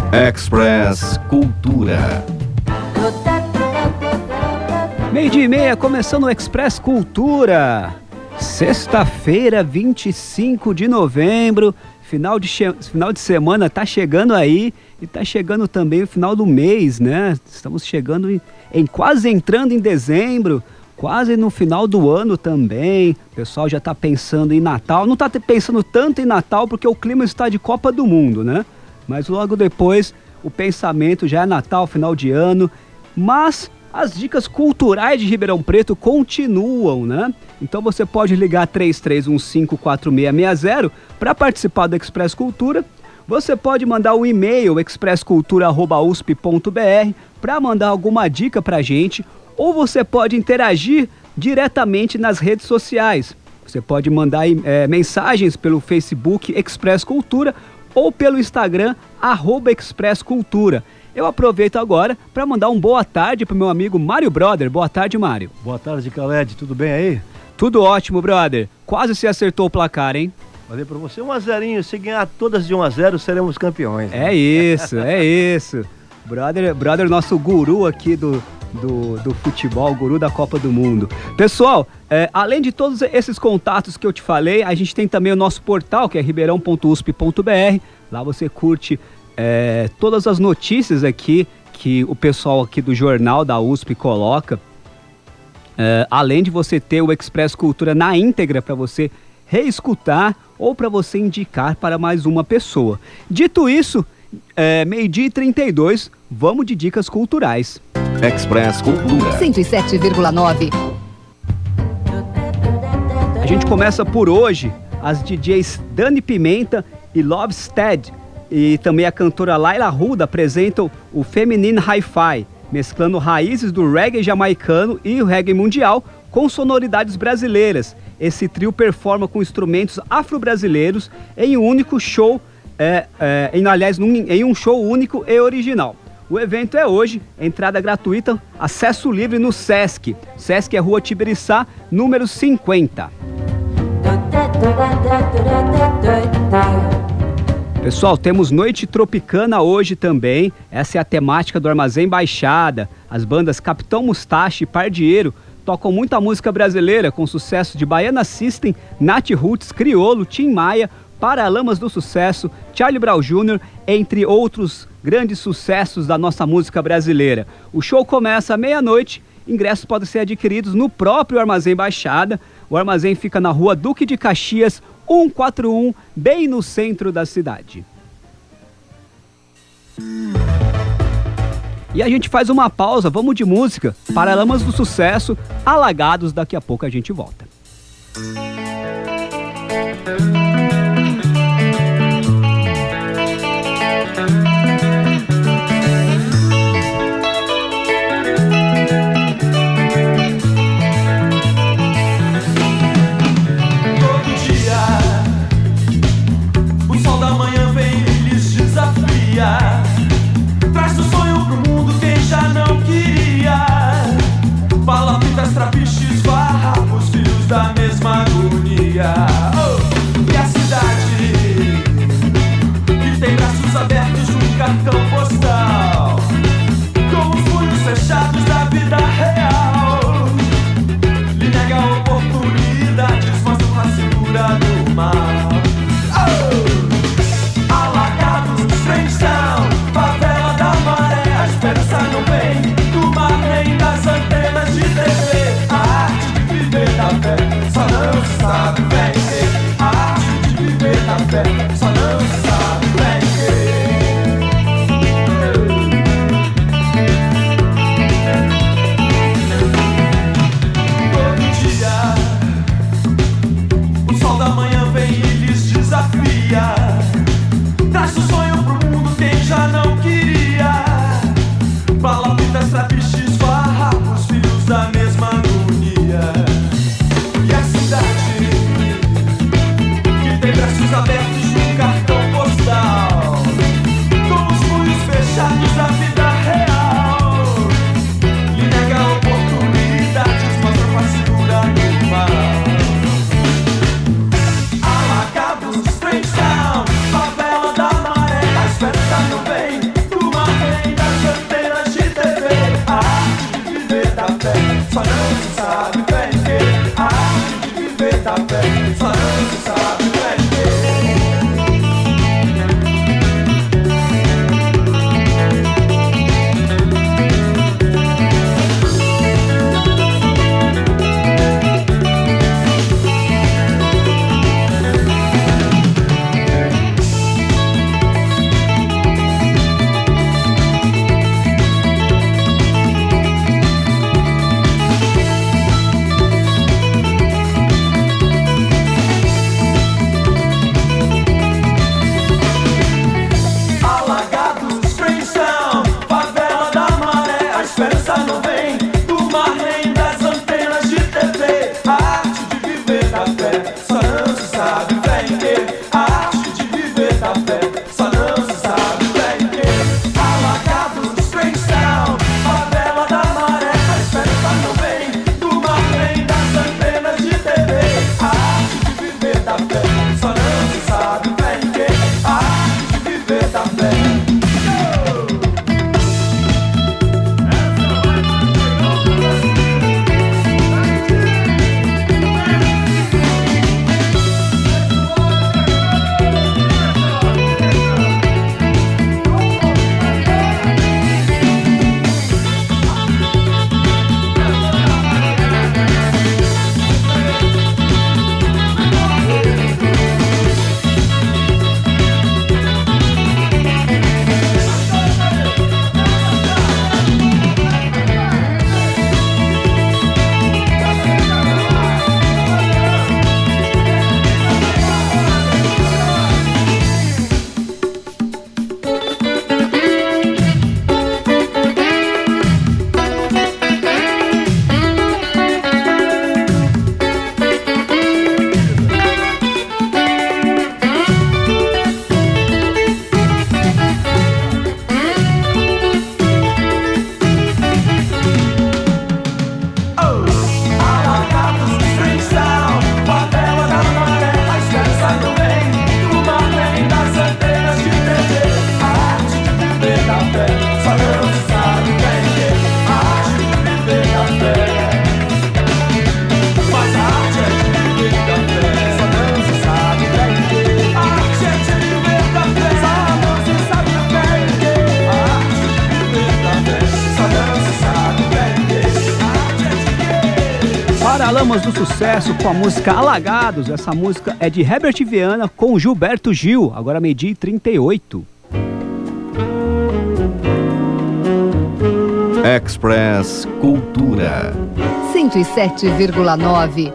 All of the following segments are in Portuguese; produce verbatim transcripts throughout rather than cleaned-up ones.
Express Cultura. Meio-dia e meia, começando o Express Cultura. Sexta-feira, vinte e cinco de novembro. Final de, che- final de semana tá chegando aí. E tá chegando também o final do mês, né? Estamos chegando em, em quase entrando em dezembro. Quase no final do ano também. O pessoal já tá pensando em Natal. Não tá pensando tanto em Natal porque o clima está de Copa do Mundo, né? Mas logo depois o pensamento já é Natal, final de ano. Mas as dicas culturais de Ribeirão Preto continuam, né? Então você pode ligar três três um cinco quatro seis seis zero para participar do Express Cultura. Você pode mandar um e-mail express cultura arroba u s p ponto b r para mandar alguma dica pra gente. Ou você pode interagir diretamente nas redes sociais. Você pode mandar é, mensagens pelo Facebook Express Cultura ou pelo Instagram, arroba Express Cultura. Eu aproveito agora para mandar um boa tarde para o meu amigo Mário Brother. Boa tarde, Mário. Boa tarde, Khaled. Tudo bem aí? Tudo ótimo, brother. Quase se acertou o placar, hein? Falei para você, um a zero. Se ganhar todas de um a zero, seremos campeões. Né? É isso, é isso. Brother, brother, nosso guru aqui do, do, do futebol, guru da Copa do Mundo. Pessoal, é, além de todos esses contatos que eu te falei, a gente tem também o nosso portal, que é ribeirão ponto u s p ponto b r. Lá você curte é, todas as notícias aqui que o pessoal aqui do jornal da U S P coloca. É, além de você ter o Express Cultura na íntegra para você reescutar ou para você indicar para mais uma pessoa. Dito isso, é, meio-dia e trinta e dois, vamos de dicas culturais. Express Cultura. cento e sete vírgula nove. A gente começa por hoje, as D Js Dani Pimenta e Lovestead e também a cantora Laila Ruda apresentam o Feminine Hi-Fi, mesclando raízes do reggae jamaicano e o reggae mundial com sonoridades brasileiras. Esse trio performa com instrumentos afro-brasileiros em um único show, é, é, em, aliás, num, em um show único e original. O evento é hoje, entrada gratuita, acesso livre no Sesc. Sesc é Rua Tibiriçá, número cinquenta. Pessoal, temos Noite Tropicana hoje também. Essa é a temática do Armazém Baixada. As bandas Capitão Mustache e Pardieiro tocam muita música brasileira com sucesso de Baiana System, Nat Roots, Criolo, Tim Maia, Paralamas do Sucesso, Charlie Brown Júnior, entre outros grandes sucessos da nossa música brasileira. O show começa à meia-noite, ingressos podem ser adquiridos no próprio Armazém Baixada. O armazém fica na Rua Duque de Caxias, cento e quarenta e um, bem no centro da cidade. E a gente faz uma pausa, vamos de música. Paralamas do Sucesso, Alagados, daqui a pouco a gente volta. Traz o sonho pro mundo quem já não queria. Palafitas, trapiches, farrapos, filhos da mesma agonia. Oh! E a cidade que tem braços abertos num cartão postal, com os punhos fechados da vida real, lhe nega oportunidades, mostram a cintura do mal. Favela da Maré, a esperança não vem do mar nem das antenas de T V. A arte de viver da fé só não se sabe vender. A arte de viver da fé só não se sabe vender. Todo dia o sol da manhã vem e lhes desafia. Traz o sonho pro mundo quem já não queria. Palafitas, trapiches, farrapos, filhos da mesma agonia. E a cidade que tem braços abertos num cartão postal, Paralamas do Sucesso com a música Alagados. Essa música é de Herbert Viana com Gilberto Gil. Agora meio-dia e trinta e oito. Express Cultura. cento e sete vírgula nove.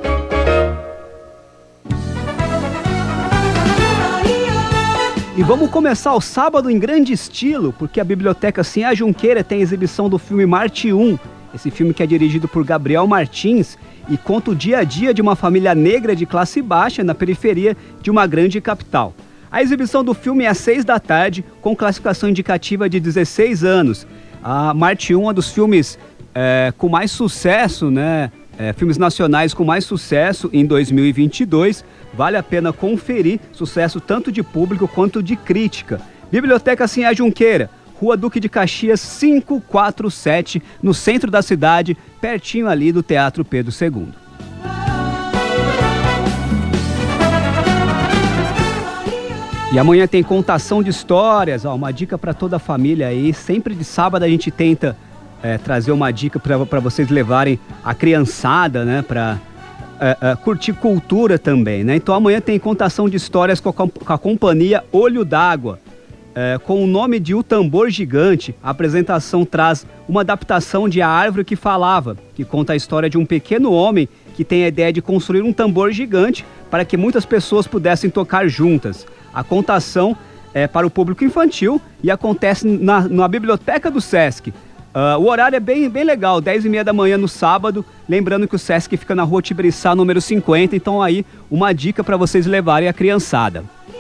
E vamos começar o sábado em grande estilo, porque a Biblioteca Sinhá Junqueira tem exibição do filme Marte um. Esse filme que é dirigido por Gabriel Martins e conta o dia a dia de uma família negra de classe baixa na periferia de uma grande capital. A exibição do filme é às seis da tarde, com classificação indicativa de dezesseis anos. A Marte um é um dos filmes é, com mais sucesso, né? É, filmes nacionais com mais sucesso em dois mil e vinte e dois. Vale a pena conferir, sucesso tanto de público quanto de crítica. Biblioteca Sinhá Junqueira, Rua Duque de Caxias quinhentos e quarenta e sete, no centro da cidade, pertinho ali do Teatro Pedro segundo. E amanhã tem contação de histórias, ó, uma dica para toda a família aí. Sempre de sábado a gente tenta é, trazer uma dica para vocês levarem a criançada, né, para é, é, curtir cultura também, né? Então amanhã tem contação de histórias com a, com a companhia Olho d'Água. É, com o nome de O Tambor Gigante, a apresentação traz uma adaptação de A Árvore que Falava, que conta a história de um pequeno homem que tem a ideia de construir um tambor gigante para que muitas pessoas pudessem tocar juntas. A contação é para o público infantil e acontece na, na Biblioteca do Sesc. Uh, o horário é bem, bem legal, dez e meia da manhã no sábado, lembrando que o Sesc fica na Rua Tibiriçá, número cinquenta, então aí uma dica para vocês levarem a criançada.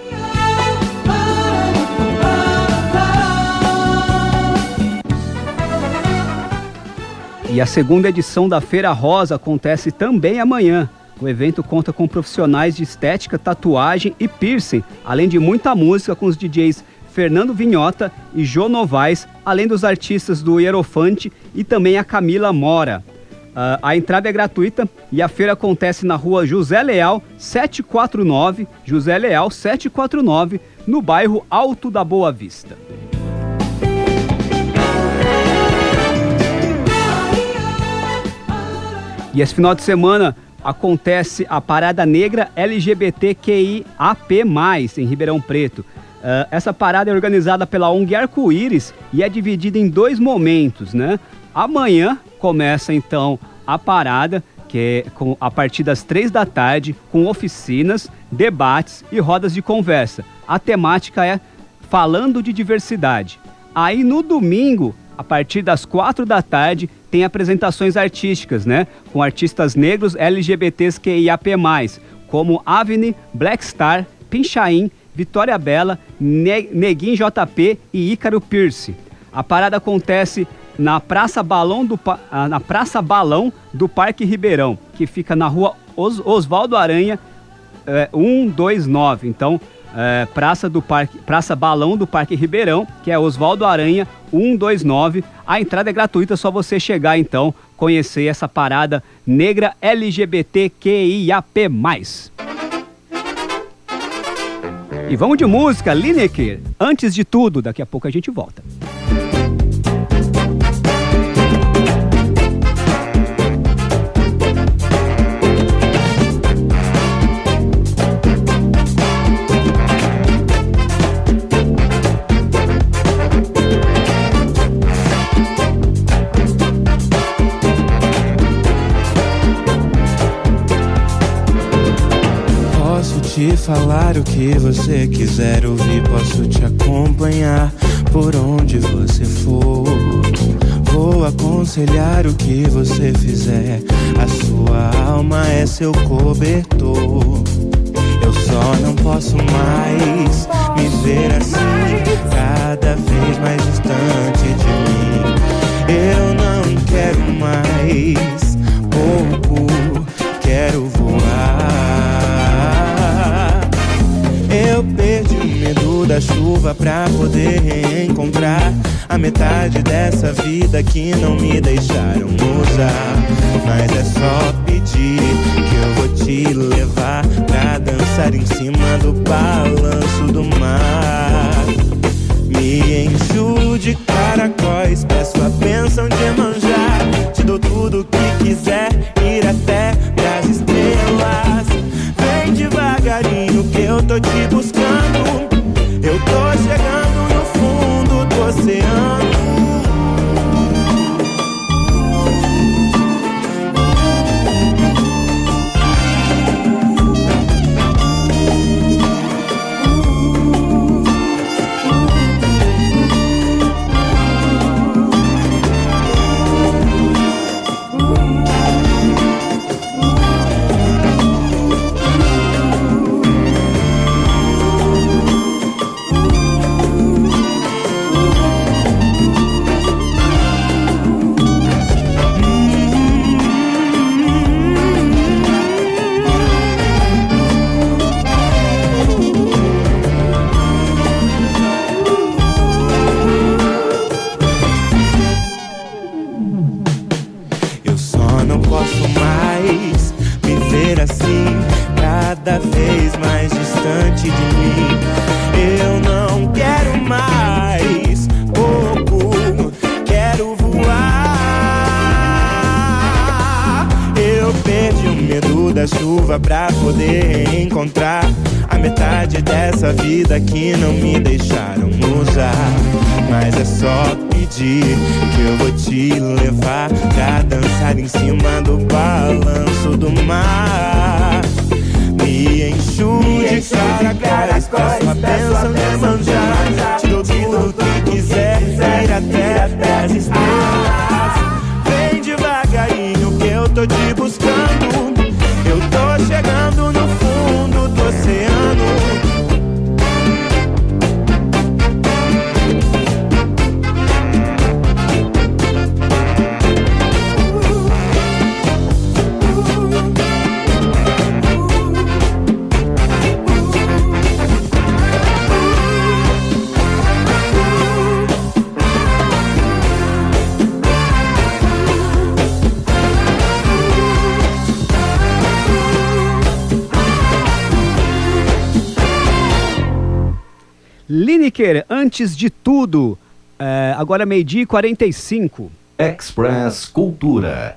E a segunda edição da Feira Rosa acontece também amanhã. O evento conta com profissionais de estética, tatuagem e piercing, além de muita música com os D Js Fernando Vinhota e Jô Novaes, além dos artistas do Hierofante e também a Camila Mora. Uh, a entrada é gratuita e a feira acontece na rua José Leal setecentos e quarenta e nove, José Leal setecentos e quarenta e nove, no bairro Alto da Boa Vista. E esse final de semana acontece a Parada Negra L G B T Q I A P mais, em Ribeirão Preto. Uh, essa parada é organizada pela O N G Arco-Íris e é dividida em dois momentos, né? Amanhã começa então a parada, que é com, a partir das três da tarde, com oficinas, debates e rodas de conversa. A temática é Falando de Diversidade. Aí no domingo, a partir das quatro da tarde, tem apresentações artísticas, né? Com artistas negros L G B T Q I A P mais, como Avni, Black Star, Pinchain, Vitória Bela, ne- Neguin J P e Ícaro Pierce. A parada acontece na Praça Balão do, na Praça Balão do Parque Ribeirão, que fica na rua Os- Oswaldo Aranha, é, cento e vinte e nove. Então, é, Praça, do Parque, Praça Balão do Parque Ribeirão, que é Oswaldo Aranha, cento e vinte e nove. A entrada é gratuita, é só você chegar então, conhecer essa parada negra L G B T Q I A P mais. E vamos de música, Lineker. Antes de tudo, daqui a pouco a gente volta. Te falar o que você quiser ouvir, posso te acompanhar por onde você for. Vou aconselhar o que você fizer, a sua alma é seu cobertor. Eu só não posso mais me ver assim, cada vez mais distante de mim. Eu não quero mais pouco, quero voar. Eu perdi o medo da chuva pra poder reencontrar a metade dessa vida que não me deixaram usar. Mas é só pedir que eu vou te levar pra dançar em cima do balanço do mar. Me encho de caracóis, peço a bênção de Iemanjá. Te dou tudo o que quiser, ir até Brasília da chuva pra poder reencontrar a metade dessa vida que não me deixaram usar. Mas é só pedir que eu vou te levar pra dançar em cima do balanço do mar. Me enxo de caracóis, peço a bênção de manjar. Te dou tudo que quiser, ir até as estrelas. Vem devagarinho que eu tô te buscando. Eu tô chegando no fundo do oceano. Lineker, antes de tudo, é, agora meio-dia e quarenta e cinco. Express Cultura.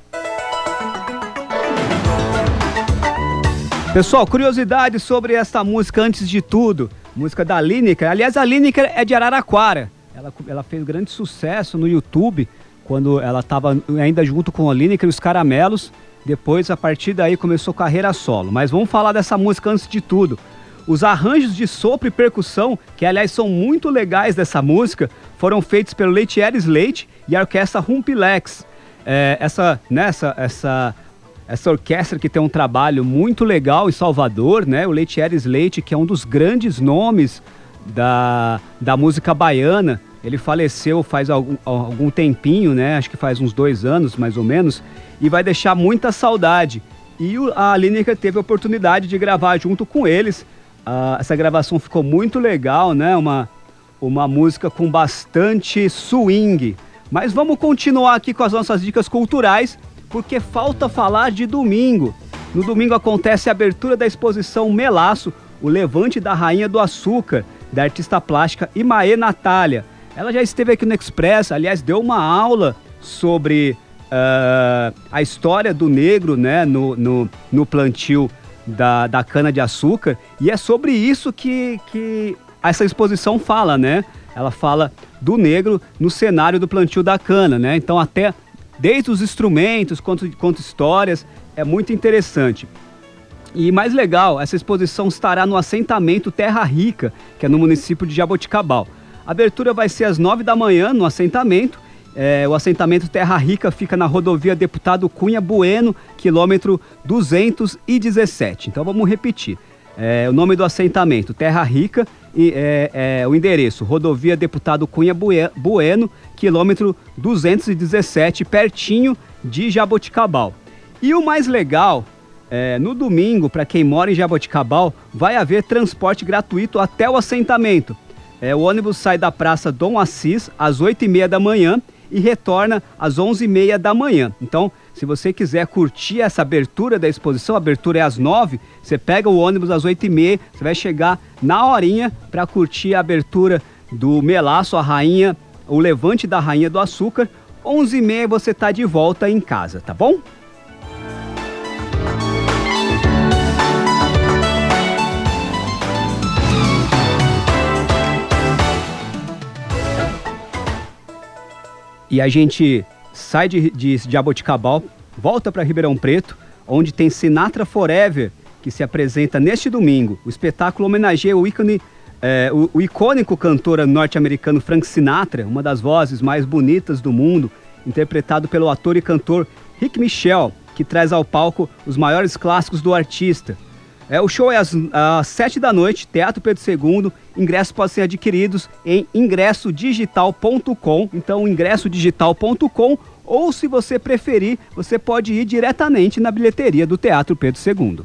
Pessoal, curiosidade sobre esta música antes de tudo, música da Lineker. Aliás, a Lineker é de Araraquara. Ela, ela fez grande sucesso no YouTube, quando ela estava ainda junto com a Lineker e os Caramelos. Depois, a partir daí, começou carreira solo. Mas vamos falar dessa música antes de tudo. Os arranjos de sopro e percussão, que aliás são muito legais dessa música, foram feitos pelo Leithieres Leite e a orquestra Rumpilex. É, essa, nessa, essa, essa orquestra que tem um trabalho muito legal em Salvador, né? O Leithieres Leite, que é um dos grandes nomes da, da música baiana. Ele faleceu faz algum, algum tempinho, né? Acho que faz uns dois anos, mais ou menos, e vai deixar muita saudade. E a Lineker teve a oportunidade de gravar junto com eles. Uh, essa gravação ficou muito legal, né? Uma, uma música com bastante swing. Mas vamos continuar aqui com as nossas dicas culturais, porque falta falar de domingo. No domingo acontece a abertura da exposição Melaço, o Levante da Rainha do Açúcar, da artista plástica Imaê Natália. Ela já esteve aqui no Express, aliás, deu uma aula sobre uh, a história do negro, né, no, no, no plantio Da, da cana-de-açúcar, e é sobre isso que, que essa exposição fala, né? Ela fala do negro no cenário do plantio da cana, né? Então, até desde os instrumentos, quanto, quanto histórias, é muito interessante. E mais legal, essa exposição estará no assentamento Terra Rica, que é no município de Jaboticabal. A abertura vai ser às nove da manhã no assentamento. É, o assentamento Terra Rica fica na rodovia Deputado Cunha Bueno, quilômetro duzentos e dezessete. Então vamos repetir. É, o nome do assentamento, Terra Rica, e é, é, o endereço, rodovia Deputado Cunha Bueno, quilômetro duzentos e dezessete, pertinho de Jaboticabal. E o mais legal, é, no domingo, para quem mora em Jaboticabal, vai haver transporte gratuito até o assentamento. É, o ônibus sai da Praça Dom Assis às oito e meia da manhã e retorna às onze e meia da manhã. Então, se você quiser curtir essa abertura da exposição, a abertura é às nove, você pega o ônibus às oito e meia, você vai chegar na horinha para curtir a abertura do Melaço, a rainha, o Levante da Rainha do Açúcar. onze e meia você tá de volta em casa, tá bom? E a gente sai de, de Jaboticabal, volta para Ribeirão Preto, onde tem Sinatra Forever, que se apresenta neste domingo. O espetáculo homenageia o, ícone, é, o, o icônico cantor norte-americano Frank Sinatra, uma das vozes mais bonitas do mundo, interpretado pelo ator e cantor Rick Michel, que traz ao palco os maiores clássicos do artista. É, o show é às, às sete da noite, Teatro Pedro segundo. Ingressos podem ser adquiridos em ingresso digital ponto com. Então, ingresso digital ponto com, ou se você preferir, você pode ir diretamente na bilheteria do Teatro Pedro segundo.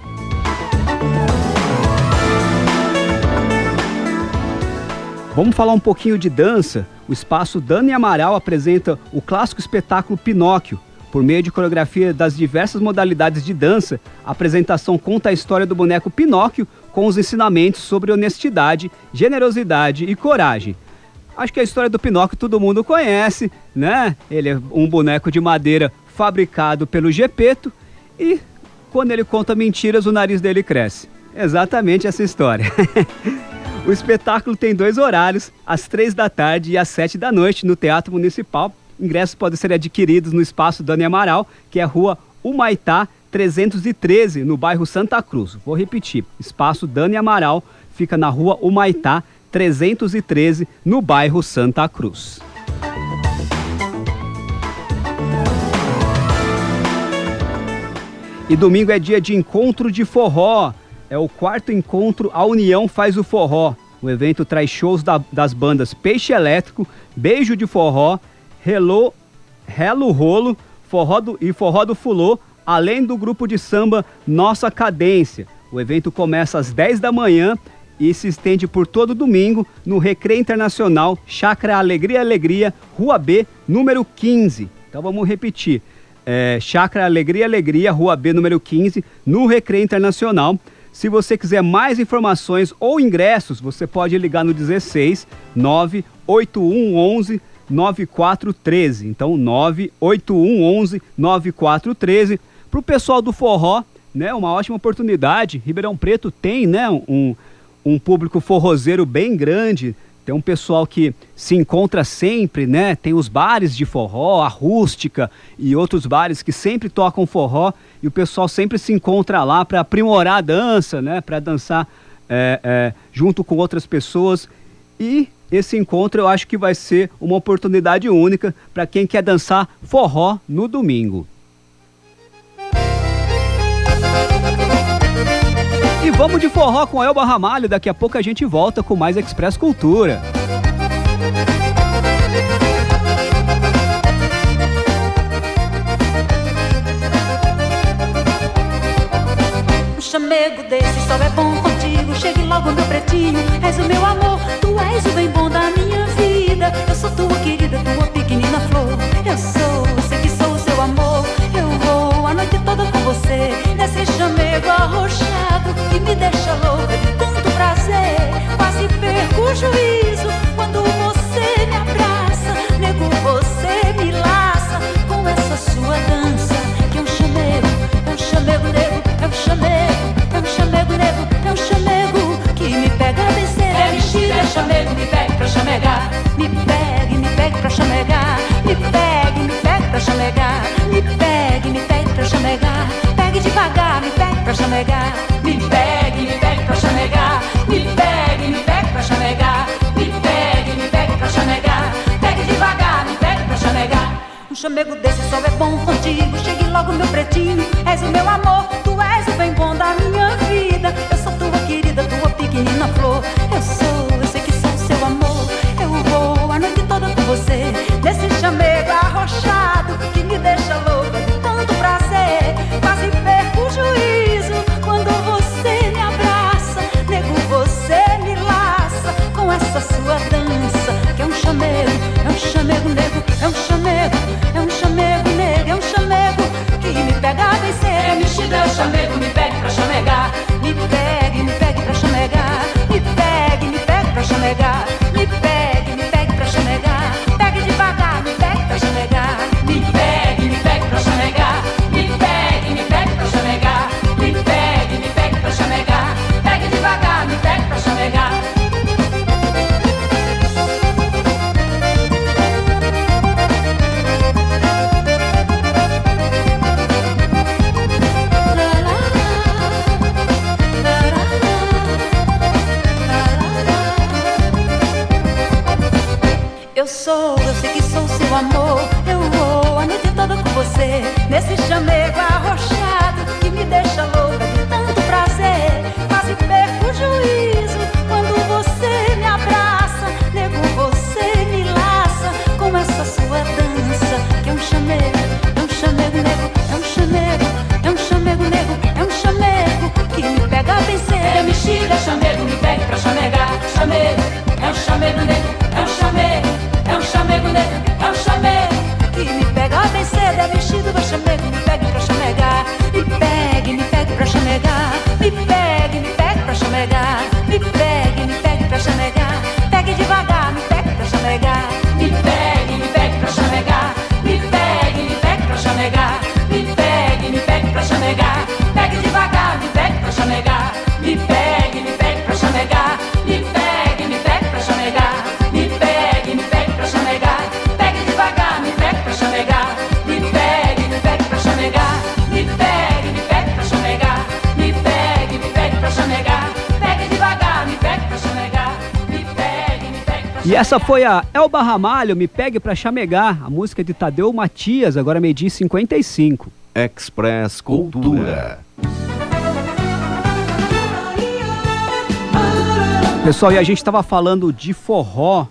Vamos falar um pouquinho de dança. O espaço Dani Amaral apresenta o clássico espetáculo Pinóquio. Por meio de coreografia das diversas modalidades de dança, a apresentação conta a história do boneco Pinóquio com os ensinamentos sobre honestidade, generosidade e coragem. Acho que a história do Pinóquio todo mundo conhece, né? Ele é um boneco de madeira fabricado pelo Gepeto e quando ele conta mentiras, o nariz dele cresce. Exatamente essa história. O espetáculo tem dois horários, às três da tarde e às sete da noite, no Teatro Municipal. Ingressos podem ser adquiridos no Espaço Dani Amaral, que é a Rua Humaitá trezentos e treze, no bairro Santa Cruz. Vou repetir, Espaço Dani Amaral fica na Rua Humaitá trezentos e treze, no bairro Santa Cruz. E domingo é dia de encontro de forró. É o quarto encontro A União Faz o Forró. O evento traz shows da, das bandas Peixe Elétrico, Beijo de Forró, Hello, Hello Rolo forró do, e Forró do Fulô, além do grupo de samba Nossa Cadência. O evento começa às dez da manhã e se estende por todo domingo no Recreio Internacional, Chácara Alegria Alegria, Rua B, número quinze. Então vamos repetir. É, Chácara Alegria Alegria, Rua B, número quinze, no Recreio Internacional. Se você quiser mais informações ou ingressos, você pode ligar no dezesseis, nove oito um onze, nove quatro um três. Então, nove oito um onze, nove quatro um três. Para o pessoal do forró, né, uma ótima oportunidade. Ribeirão Preto tem, né, um, um público forrozeiro bem grande. Tem um pessoal que se encontra sempre, né? Tem os bares de forró, a Rústica e outros bares que sempre tocam forró. E o pessoal sempre se encontra lá para aprimorar a dança, né? Para dançar é, é, junto com outras pessoas. E esse encontro eu acho que vai ser uma oportunidade única para quem quer dançar forró no domingo. E vamos de forró com Elba Ramalho. Daqui a pouco a gente volta com mais Express Cultura. Um chamego desse só é bom contigo. Chegue logo, meu pretinho. És o meu amor, tu és o bem bom da minha vida. Eu sou tua querida, tua pequenina flor. Eu sou, sei que sou o seu amor. Eu vou a noite toda com você, nesse chamego arrochado que me deixa louca de tanto prazer. Quase perco o juízo quando você me abraça. Nego, você me laça com essa sua dança. Que é um chamego, é um chamego nego, é um chamego, é um chamego nego, é um chamego que me pega bem cedo. É mexida, é chamego, me pegue pra chamegar. Me pegue, me pegue pra chamegar. Me pegue, me pegue pra chamegar. Me pegue, me pegue pra chamegar. Pegue devagar, me pegue pra chamegar. Me pegue, me pegue pra chamegar. Me pegue, me pegue pra chamegar. Me pegue, me pegue pra chamegar. Pegue devagar, me pegue pra chamegar. Um chamego desse só é bom contigo. Chegue logo, meu pretinho. És o meu amor, tu és o bem bom da minha vida. Eu sou tua querida, tua pequenina flor. Eu sou, eu sei que sou seu amor. Eu vou a noite toda com você, nesse chamego arrochado que me deixa louca de tanto prazer. Quase perco o juízo quando você me abraça. Nego, você me laça com essa sua dança. Que é um chamego, é um chamego nego, é um chamego, é um chamego nego, é um chamego que me pega bem cedo. É mexido, é o chamego, me pegue pra chamegar. Me pegue, me pegue pra chamegar. Me pegue, me pegue pra chamegar. Me pegue, me pegue pra chamegar. Pegue devagar, me pegue pra chamegar. Me pegue, me pegue pra chamegar. Me pegue, me pegue pra chamegar. Me pegue, me pegue pra chamegar. Pegue devagar, me pegue pra chamegar. Eu sou, eu sei que sou seu amor. Eu vou a noite toda com você, nesse chamego arrochado que me deixa louca de tanto prazer. Quase perco o juízo quando você me abraça. Nego, você me laça com essa sua dança. Que é um chamego, é um chamego nego, é um chamego, é um chamego nego, é um chamego que me pega bem cedo. É mexida, é chamego, me pegue pra chamegar. Chamego, é um chamego nego, é um chamego, é um chamego nego, é um chamego que me pega bem cedo. É mexido, é chamego, me pegue pra chamegar. Me pegue, me pegue pra chamegar. Me pegue, me pegue pra chamegar. Me pegue, me pegue pra chamegar. Pegue devagar, me pegue pra chamegar. Me pegue, me pegue pra chamegar. Me pegue, me pegue pra chamegar. Me pegue, me pegue pra chamegar. Pegue E essa foi a Elba Ramalho, Me Pegue Pra Chamegar, a música de Tadeu Matias, agora meio-dia e cinquenta e cinco. Express Cultura. Pessoal, e a gente estava falando de forró.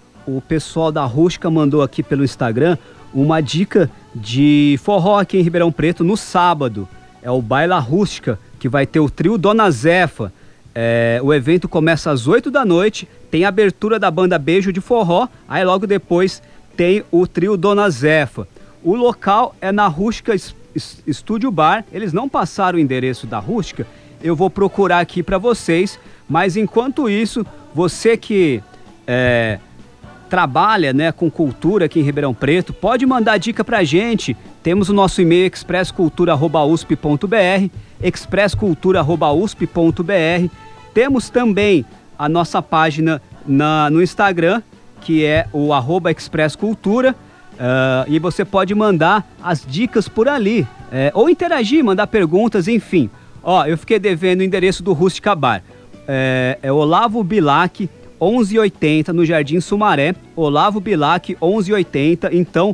O pessoal da Rústica mandou aqui pelo Instagram uma dica de forró aqui em Ribeirão Preto no sábado. É o Baila Rústica, que vai ter o trio Dona Zefa. É, o evento começa às oito da noite, tem a abertura da banda Beijo de Forró, aí logo depois tem o trio Dona Zefa. O local é na Rústica Estúdio Bar, eles não passaram o endereço da Rústica, eu vou procurar aqui para vocês, mas enquanto isso, você que é, trabalha, né, com cultura aqui em Ribeirão Preto, pode mandar dica pra gente. Temos o nosso e-mail express cultura arroba u s p ponto b r, express cultura arroba u s p ponto b r. Temos também a nossa página na, no Instagram, que é o arroba expresscultura, uh, e você pode mandar as dicas por ali, é, ou interagir, mandar perguntas, enfim. Ó, eu fiquei devendo o endereço do Rústica Bar. É, é Olavo Bilac, onze oitenta, no Jardim Sumaré. Olavo Bilac, onze oitenta. Então,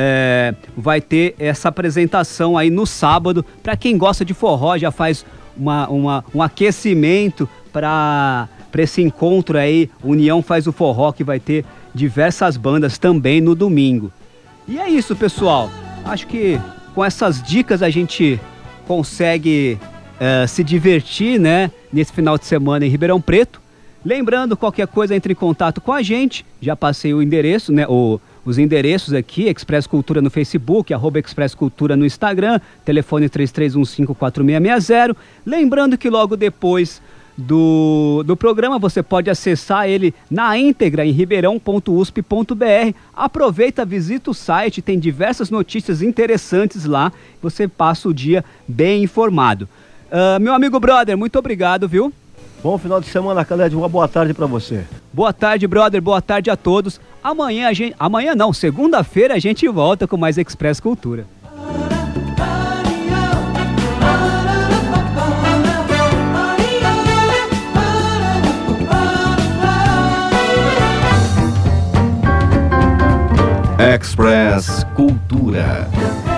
é, vai ter essa apresentação aí no sábado. Para quem gosta de forró, já faz uma, uma, um aquecimento para esse encontro aí. União Faz o Forró, que vai ter diversas bandas também no domingo. E é isso, pessoal. Acho que com essas dicas a gente consegue uh, se divertir, né, nesse final de semana em Ribeirão Preto. Lembrando, qualquer coisa, entre em contato com a gente. Já passei o endereço, né, o, os endereços aqui, Express Cultura no Facebook, arroba Express Cultura no Instagram, telefone três três um cinco quatro seis seis zero. Lembrando que logo depois do, do programa você pode acessar ele na íntegra em ribeirão ponto u s p ponto b r. Aproveita, visita o site, tem diversas notícias interessantes lá. Você passa o dia bem informado. Uh, meu amigo brother, muito obrigado, viu? Bom final de semana, Caled. Uma boa tarde pra você. Boa tarde, brother. Boa tarde a todos. Amanhã a gente... Amanhã não, segunda-feira a gente volta com mais Express Cultura. Express Cultura.